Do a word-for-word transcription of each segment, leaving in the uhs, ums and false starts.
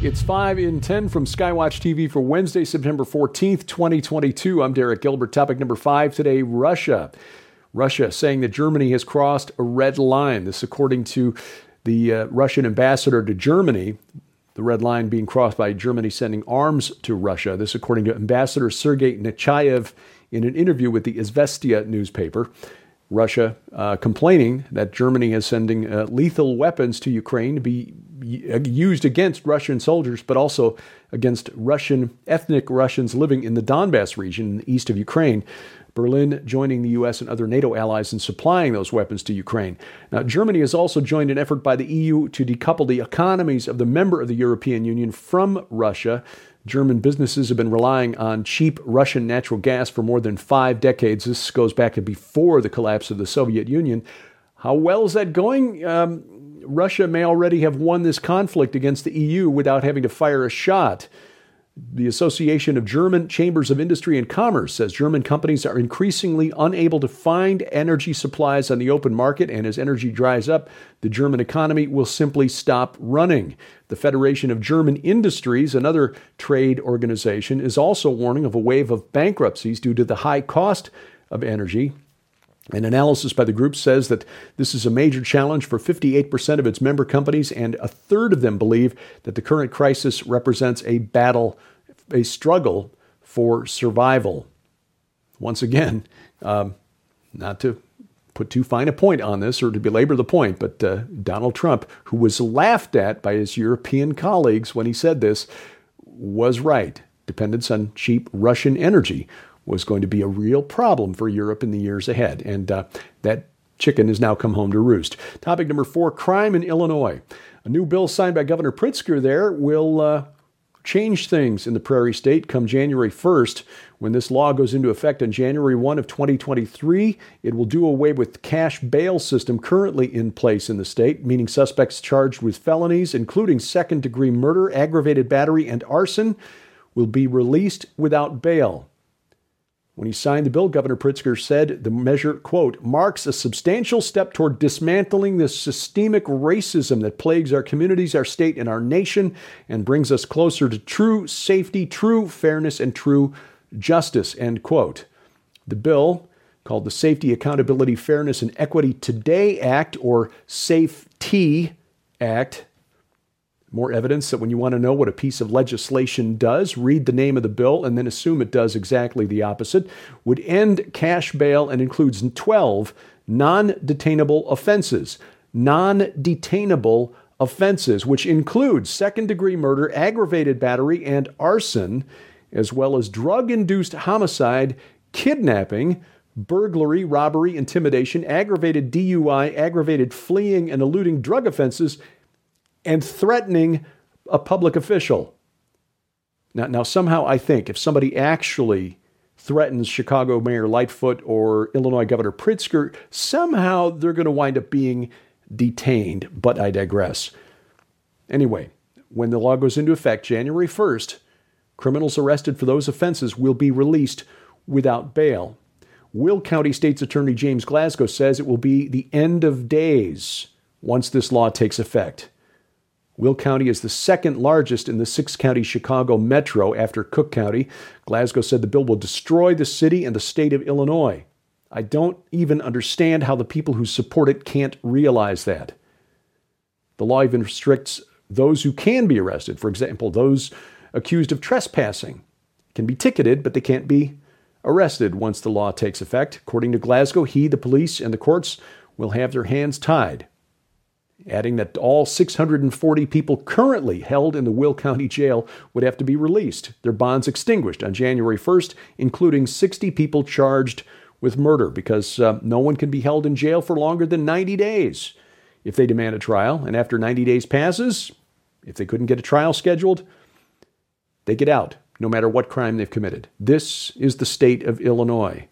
It's five in ten from Skywatch T V for Wednesday, September fourteenth, twenty twenty-two. I'm Derek Gilbert. Topic number five today, Russia. Russia saying that Germany has crossed a red line. This according to the uh, Russian ambassador to Germany. The red line being crossed by Germany sending arms to Russia. This according to Ambassador Sergei Nechayev in an interview with the Izvestia newspaper. Russia uh, complaining that Germany is sending uh, lethal weapons to Ukraine to be used against Russian soldiers, but also against Russian ethnic Russians living in the Donbass region in the east of Ukraine. Berlin joining the U S and other NATO allies in supplying those weapons to Ukraine. Now, Germany has also joined an effort by the E U to decouple the economies of the member of the European Union from Russia. German businesses have been relying on cheap Russian natural gas for more than five decades. This goes back to before the collapse of the Soviet Union. How well is that going? Um, Russia may already have won this conflict against the E U without having to fire a shot. The Association of German Chambers of Industry and Commerce says German companies are increasingly unable to find energy supplies on the open market, and as energy dries up, the German economy will simply stop running. The Federation of German Industries, another trade organization, is also warning of a wave of bankruptcies due to the high cost of energy. An analysis by the group says that this is a major challenge for fifty-eight percent of its member companies, and a third of them believe that the current crisis represents a battle, a struggle for survival. Once again, um, not to put too fine a point on this or to belabor the point, but uh, Donald Trump, who was laughed at by his European colleagues when he said this, was right. Dependence on cheap Russian energy was going to be a real problem for Europe in the years ahead. And uh, that chicken has now come home to roost. Topic number four, crime in Illinois. A new bill signed by Governor Pritzker there will uh, change things in the Prairie State come January first. When this law goes into effect on January first of twenty twenty-three, it will do away with the cash bail system currently in place in the state, meaning suspects charged with felonies, including second-degree murder, aggravated battery, and arson, will be released without bail. When he signed the bill, Governor Pritzker said the measure, quote, marks a substantial step toward dismantling the systemic racism that plagues our communities, our state, and our nation, and brings us closer to true safety, true fairness, and true justice, end quote. The bill, called the Safety, Accountability, Fairness, and Equity Today Act, or SAFE-T Act. More evidence that when you want to know what a piece of legislation does, read the name of the bill and then assume it does exactly the opposite, would end cash bail and includes twelve non-detainable offenses. Non-detainable offenses, which include second-degree murder, aggravated battery, and arson, as well as drug-induced homicide, kidnapping, burglary, robbery, intimidation, aggravated D U I, aggravated fleeing and eluding drug offenses, and threatening a public official. Now, now, somehow I think if somebody actually threatens Chicago Mayor Lightfoot or Illinois Governor Pritzker, somehow they're going to wind up being detained, but I digress. Anyway, when the law goes into effect January first, criminals arrested for those offenses will be released without bail. Will County State's Attorney James Glasgow says it will be the end of days once this law takes effect. Will County is the second largest in the six-county Chicago metro after Cook County. Glasgow said the bill will destroy the city and the state of Illinois. I don't even understand how the people who support it can't realize that. The law even restricts those who can be arrested. For example, those accused of trespassing can be ticketed, but they can't be arrested once the law takes effect. According to Glasgow, he, the police, and the courts will have their hands tied, adding that all six hundred forty people currently held in the Will County Jail would have to be released, their bonds extinguished on January first, including sixty people charged with murder, because uh, no one can be held in jail for longer than ninety days if they demand a trial. And after ninety days passes, if they couldn't get a trial scheduled, they get out, no matter what crime they've committed. This is the state of Illinois.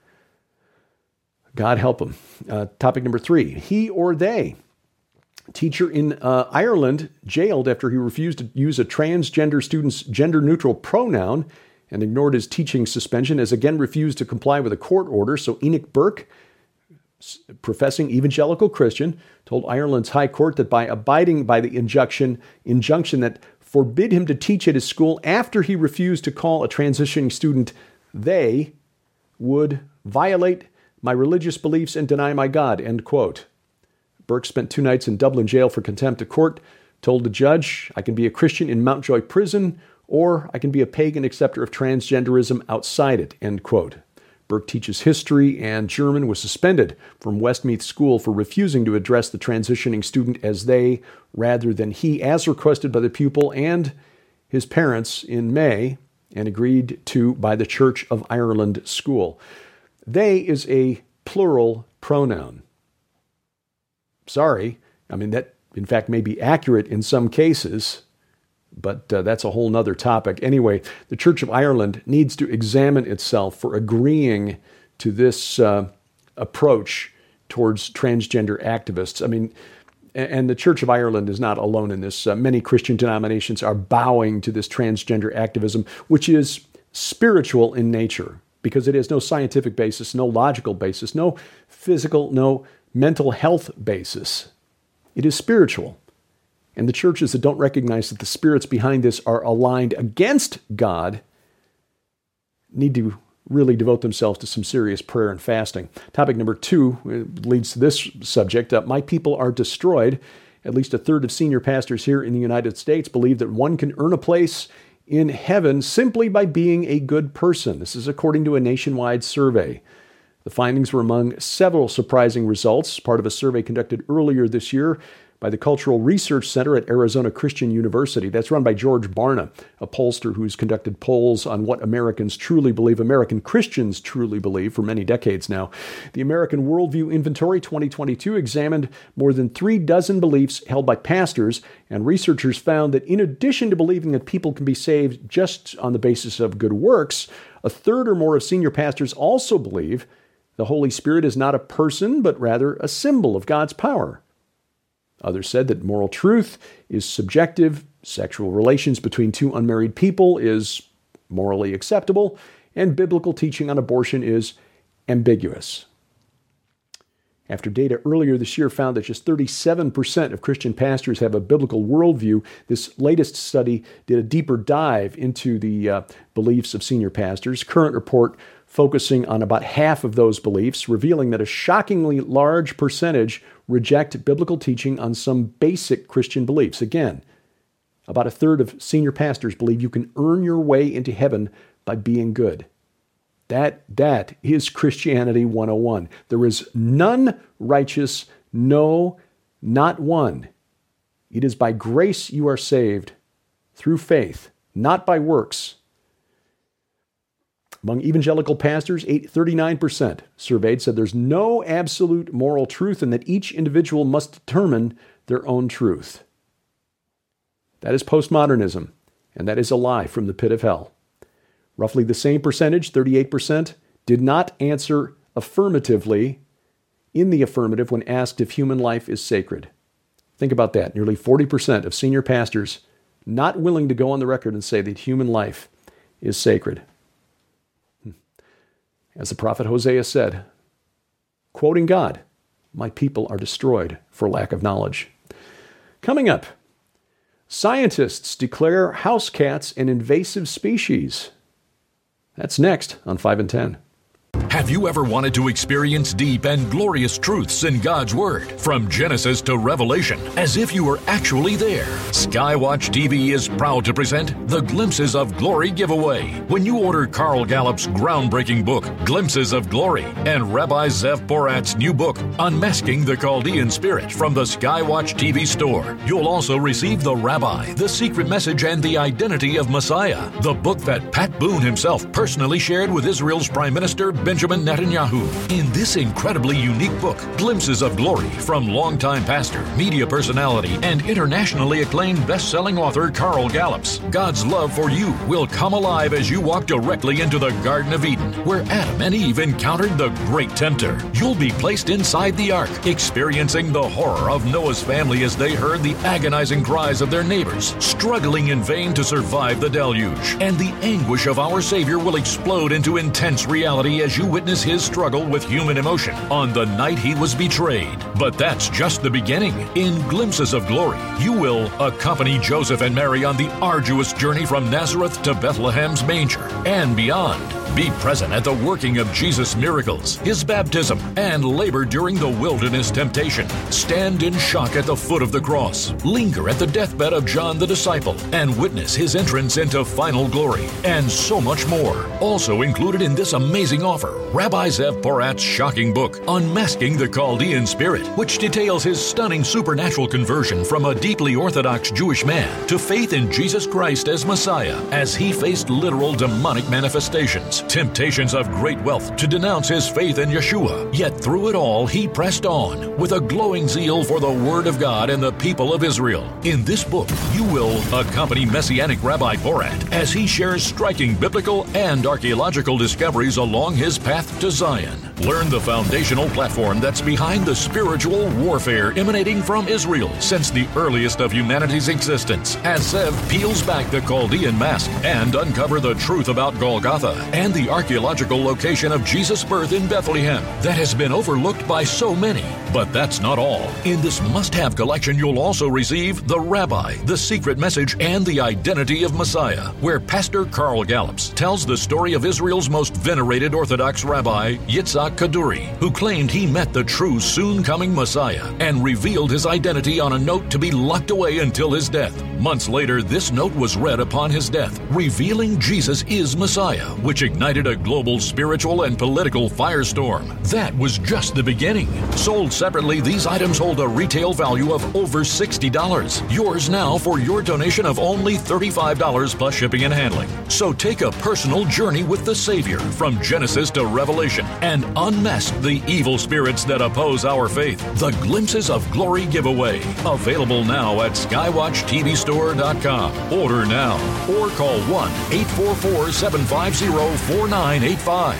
God help them. Uh, topic number three, he or they. Teacher in uh, Ireland jailed after he refused to use a transgender student's gender-neutral pronoun and ignored his teaching suspension, has again refused to comply with a court order. So Enoch Burke, professing evangelical Christian, told Ireland's High Court that by abiding by the injunction, injunction that forbid him to teach at his school after he refused to call a transitioning student they, would violate my religious beliefs and deny my God, end quote. Burke spent two nights in Dublin jail for contempt of court, told the judge, I can be a Christian in Mountjoy prison, or I can be a pagan acceptor of transgenderism outside it, end quote. Burke teaches history and German, was suspended from Westmeath School for refusing to address the transitioning student as they rather than he, as requested by the pupil and his parents in May and agreed to by the Church of Ireland School. They is a plural pronoun. Sorry, I mean, that in fact may be accurate in some cases, but uh, that's a whole nother topic. Anyway, the Church of Ireland needs to examine itself for agreeing to this uh, approach towards transgender activists. I mean, and the Church of Ireland is not alone in this. Uh, many Christian denominations are bowing to this transgender activism, which is spiritual in nature, because it has no scientific basis, no logical basis, no physical, no mental health basis. It is spiritual. And the churches that don't recognize that the spirits behind this are aligned against God need to really devote themselves to some serious prayer and fasting. Topic number two leads to this subject. Uh, My people are destroyed. At least a third of senior pastors here in the United States believe that one can earn a place in heaven simply by being a good person. This is according to a nationwide survey. The findings were among several surprising results, part of a survey conducted earlier this year by the Cultural Research Center at Arizona Christian University. That's run by George Barna, a pollster who's conducted polls on what Americans truly believe, American Christians truly believe for many decades now. The American Worldview Inventory twenty twenty-two examined more than three dozen beliefs held by pastors, and researchers found that in addition to believing that people can be saved just on the basis of good works, a third or more of senior pastors also believe the Holy Spirit is not a person, but rather a symbol of God's power. Others said that moral truth is subjective, sexual relations between two unmarried people is morally acceptable, and biblical teaching on abortion is ambiguous. After data earlier this year found that just thirty-seven percent of Christian pastors have a biblical worldview, this latest study did a deeper dive into the uh, beliefs of senior pastors. Current report focusing on about half of those beliefs, revealing that a shockingly large percentage reject biblical teaching on some basic Christian beliefs. Again, about a third of senior pastors believe you can earn your way into heaven by being good. That, that is Christianity one oh one. There is none righteous, no, not one. It is by grace you are saved, through faith, not by works. Among evangelical pastors, thirty-nine percent surveyed said there's no absolute moral truth and that each individual must determine their own truth. That is postmodernism, and that is a lie from the pit of hell. Roughly the same percentage, thirty-eight percent, did not answer affirmatively in the affirmative when asked if human life is sacred. Think about that. Nearly forty percent of senior pastors not willing to go on the record and say that human life is sacred. As the prophet Hosea said, quoting God, my people are destroyed for lack of knowledge. Coming up, scientists declare house cats an invasive species. That's next on five and ten. Have you ever wanted to experience deep and glorious truths in God's Word, from Genesis to Revelation, as if you were actually there? Skywatch T V is proud to present the Glimpses of Glory giveaway. When you order Carl Gallup's groundbreaking book, Glimpses of Glory, and Rabbi Zev Porat's new book, Unmasking the Chaldean Spirit, from the Skywatch T V store, you'll also receive The Rabbi, The Secret Message, and the Identity of Messiah, the book that Pat Boone himself personally shared with Israel's Prime Minister Benjamin Netanyahu. In this incredibly unique book, Glimpses of Glory, from longtime pastor, media personality, and internationally acclaimed best-selling author Carl Gallups, God's love for you will come alive as you walk directly into the Garden of Eden, where Adam and Eve encountered the great tempter. You'll be placed inside the ark, experiencing the horror of Noah's family as they heard the agonizing cries of their neighbors, struggling in vain to survive the deluge. And the anguish of our Savior will explode into intense reality as you witness his struggle with human emotion on the night he was betrayed. But that's just the beginning. In Glimpses of Glory, you will accompany Joseph and Mary on the arduous journey from Nazareth to Bethlehem's manger and beyond. Be present at the working of Jesus' miracles, his baptism, and labor during the wilderness temptation. Stand in shock at the foot of the cross. Linger at the deathbed of John the disciple and witness his entrance into final glory, and so much more. Also included in this amazing offer, Rabbi Zev Porat's shocking book, Unmasking the Chaldean Spirit, which details his stunning supernatural conversion from a deeply Orthodox Jewish man to faith in Jesus Christ as Messiah as he faced literal demonic manifestations, temptations of great wealth to denounce his faith in Yeshua. Yet through it all, he pressed on with a glowing zeal for the Word of God and the people of Israel. In this book, you will accompany Messianic Rabbi Porat as he shares striking biblical and archaeological discoveries along his path to Zion. Learn the foundational platform that's behind the spiritual warfare emanating from Israel since the earliest of humanity's existence, as Zev peels back the Chaldean mask and uncover the truth about Golgotha and the archaeological location of Jesus' birth in Bethlehem that has been overlooked by so many. But that's not all. In this must-have collection, you'll also receive The Rabbi, The Secret Message, and The Identity of Messiah, where Pastor Carl Gallups tells the story of Israel's most venerated Orthodox rabbi, Yitzhak Kaduri, who claimed he met the true soon-coming Messiah and revealed his identity on a note to be locked away until his death. Months later, this note was read upon his death, revealing Jesus is Messiah, which ignited a global spiritual and political firestorm. That was just the beginning. Sold separately, these items hold a retail value of over sixty dollars. Yours now for your donation of only thirty-five dollars plus shipping and handling. So take a personal journey with the Savior from Genesis to Revelation and unmask the evil spirits that oppose our faith. The Glimpses of Glory giveaway. Available now at skywatch t v store dot com. Order now or call one eight four four, seven five zero, four nine eight five.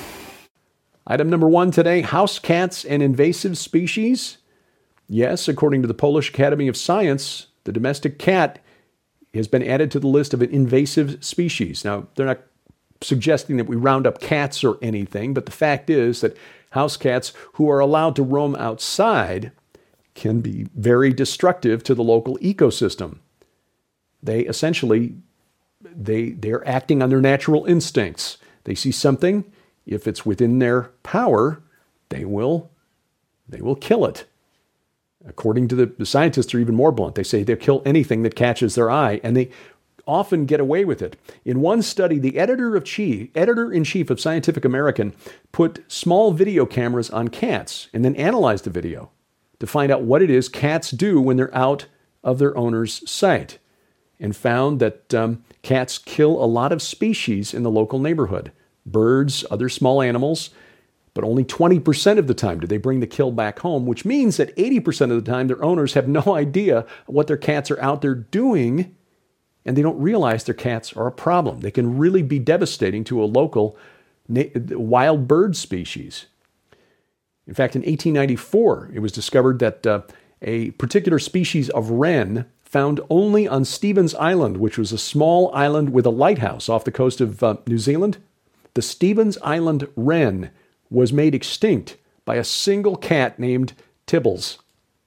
Item number one today, house cats and invasive species. Yes, according to the Polish Academy of Science, the domestic cat has been added to the list of invasive species. Now, they're not suggesting that we round up cats or anything, but the fact is that house cats who are allowed to roam outside can be very destructive to the local ecosystem. They essentially, they, they're acting on their natural instincts. They see something, if it's within their power, they will, they will kill it. According to the, the scientists are even more blunt. They say they'll kill anything that catches their eye, and they often get away with it. In one study, the editor of chief, editor-in-chief of Scientific American put small video cameras on cats and then analyzed the video to find out what it is cats do when they're out of their owner's sight, and found that um, cats kill a lot of species in the local neighborhood. Birds, other small animals, but only twenty percent of the time do they bring the kill back home, which means that eighty percent of the time their owners have no idea what their cats are out there doing, and they don't realize their cats are a problem. They can really be devastating to a local na- wild bird species. In fact, in eighteen ninety-four, it was discovered that uh, a particular species of wren found only on Stevens Island, which was a small island with a lighthouse off the coast of uh, New Zealand. The Stevens Island wren was made extinct by a single cat named Tibbles.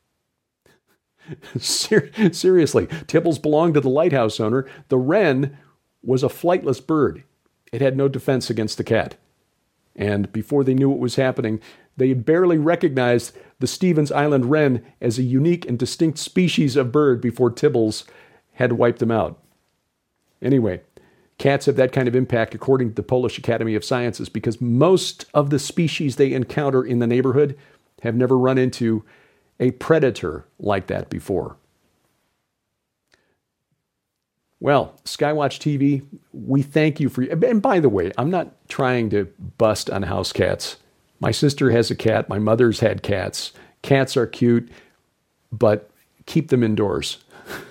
Ser- seriously, Tibbles belonged to the lighthouse owner. The wren was a flightless bird. It had no defense against the cat. And before they knew what was happening, they had barely recognized the Stevens Island wren as a unique and distinct species of bird before Tibbles had wiped them out. Anyway, cats have that kind of impact, according to the Polish Academy of Sciences, because most of the species they encounter in the neighborhood have never run into a predator like that before. Well, Skywatch T V, we thank you for... And by the way, I'm not trying to bust on house cats. My sister has a cat. My mother's had cats. Cats are cute, but keep them indoors.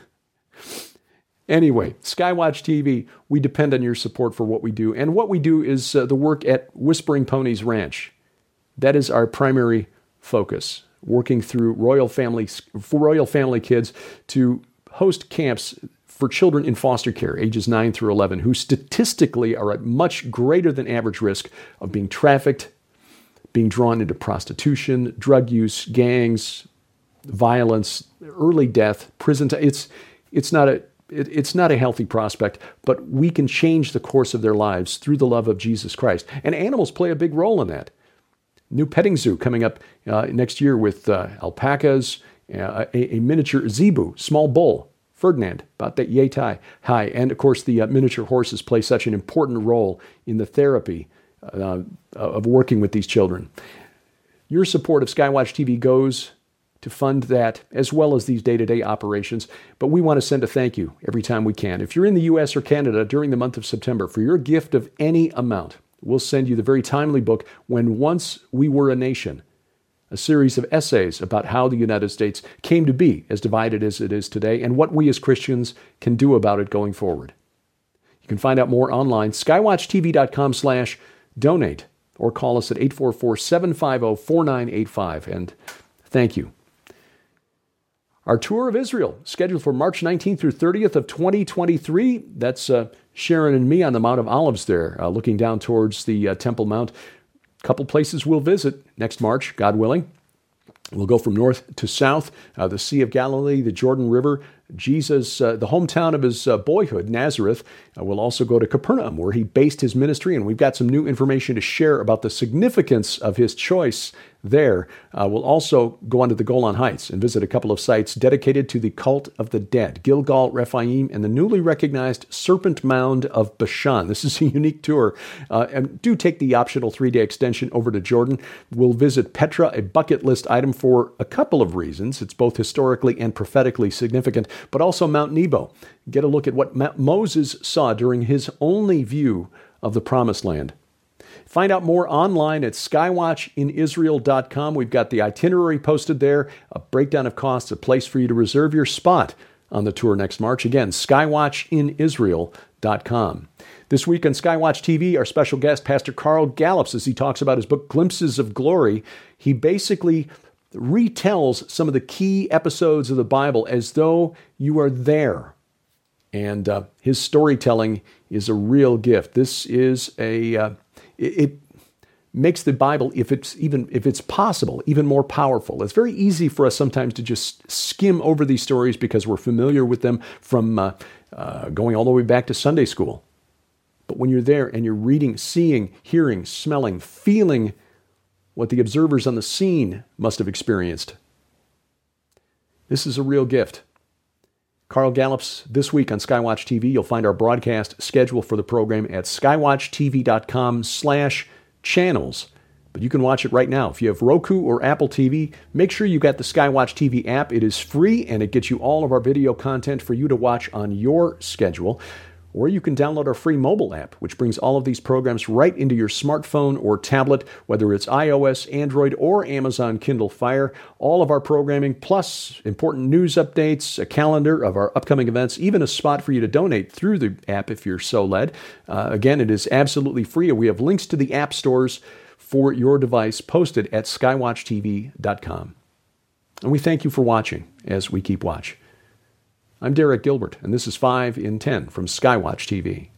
Anyway, Skywatch T V, we depend on your support for what we do. And what we do is uh, the work at Whispering Ponies Ranch. That is our primary focus, working through Royal Family, for Royal Family kids to host camps for children in foster care, ages nine through eleven, who statistically are at much greater than average risk of being trafficked, being drawn into prostitution, drug use, gangs, violence, early death, prison time. It's, it's not a It, it's not a healthy prospect, but we can change the course of their lives through the love of Jesus Christ. And animals play a big role in that. New petting zoo coming up uh, next year with uh, alpacas, uh, a, a miniature zebu, small bull, Ferdinand, about that yay high. high. And of course, the uh, miniature horses play such an important role in the therapy uh, of working with these children. Your support of Skywatch T V goes to fund that, as well as these day-to-day operations. But we want to send a thank you every time we can. If you're in the U S or Canada during the month of September, for your gift of any amount, we'll send you the very timely book, When Once We Were a Nation, a series of essays about how the United States came to be as divided as it is today and what we as Christians can do about it going forward. You can find out more online, skywatchtv.com slash donate, or call us at eight four four, seven five zero, four nine eight five. And thank you. Our tour of Israel, scheduled for March nineteenth through thirtieth of twenty twenty-three. That's uh, Sharon and me on the Mount of Olives there, uh, looking down towards the uh, Temple Mount. A couple places we'll visit next March, God willing. We'll go from north to south, uh, the Sea of Galilee, the Jordan River, Jesus, uh, the hometown of his uh, boyhood, Nazareth. Uh, we'll also go to Capernaum, where he based his ministry, and we've got some new information to share about the significance of his choice there. Uh, we'll also go on to the Golan Heights and visit a couple of sites dedicated to the cult of the dead, Gilgal Rephaim and the newly recognized Serpent Mound of Bashan. This is a unique tour. Uh, and do take the optional three-day extension over to Jordan. We'll visit Petra, a bucket list item for a couple of reasons. It's both historically and prophetically significant, but also Mount Nebo. Get a look at what Moses saw during his only view of the Promised Land. Find out more online at skywatch in israel dot com. We've got the itinerary posted there, a breakdown of costs, a place for you to reserve your spot on the tour next March. Again, skywatch in israel dot com. This week on Skywatch T V, our special guest, Pastor Carl Gallups, as he talks about his book, Glimpses of Glory. He basically retells some of the key episodes of the Bible as though you are there. And uh, his storytelling is a real gift. This is a... Uh, it, it makes the Bible, if it's even if it's possible, even more powerful. It's very easy for us sometimes to just skim over these stories because we're familiar with them from uh, uh, going all the way back to Sunday school. But when you're there and you're reading, seeing, hearing, smelling, feeling what the observers on the scene must have experienced, this is a real gift. Carl Gallups, this week on Skywatch T V. You'll find our broadcast schedule for the program at skywatchtv.com slash channels. But you can watch it right now. If you have Roku or Apple T V, make sure you got the Skywatch T V app. It is free, and it gets you all of our video content for you to watch on your schedule. Or you can download our free mobile app, which brings all of these programs right into your smartphone or tablet, whether it's iOS, Android, or Amazon Kindle Fire. All of our programming, plus important news updates, a calendar of our upcoming events, even a spot for you to donate through the app if you're so led. Uh, again, it is absolutely free. We have links to the app stores for your device posted at skywatch t v dot com. And we thank you for watching as we keep watch. I'm Derek Gilbert, and this is five in ten from Skywatch T V.